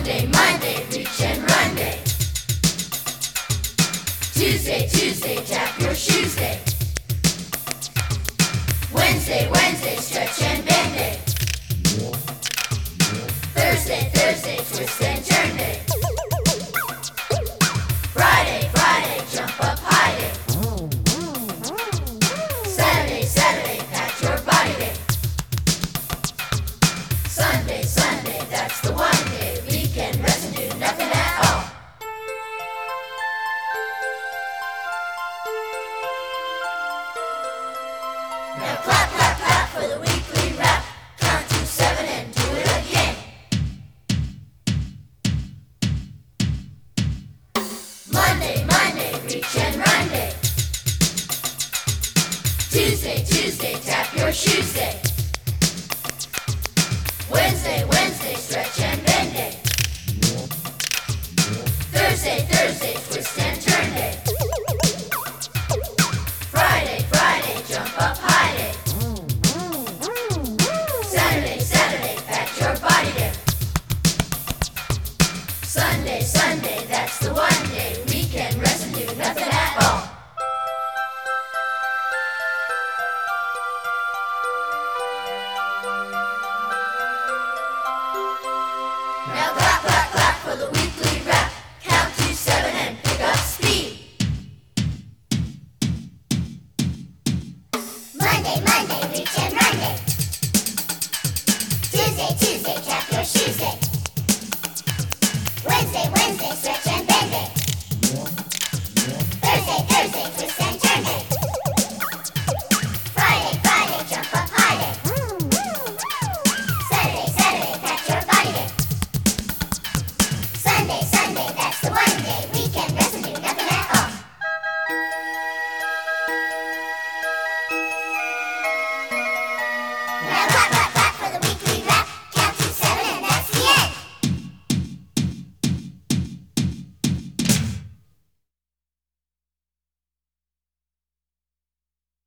Monday, Monday, reach and run day. Tuesday, Tuesday, tap your shoes day. Wednesday, Wednesday, stretch and bend day. Thursday, Thursday, twist and turn day. Friday, Friday, jump up high day. Saturday, Saturday, pat your body day. Sunday, Sunday, that's the one day we can rest and do nothing at all. Now clap, clap, clap for the weekly rap. Count to 7 and do it again. Monday, Monday, reach and run day. Tuesday, Tuesday, tap your shoes day.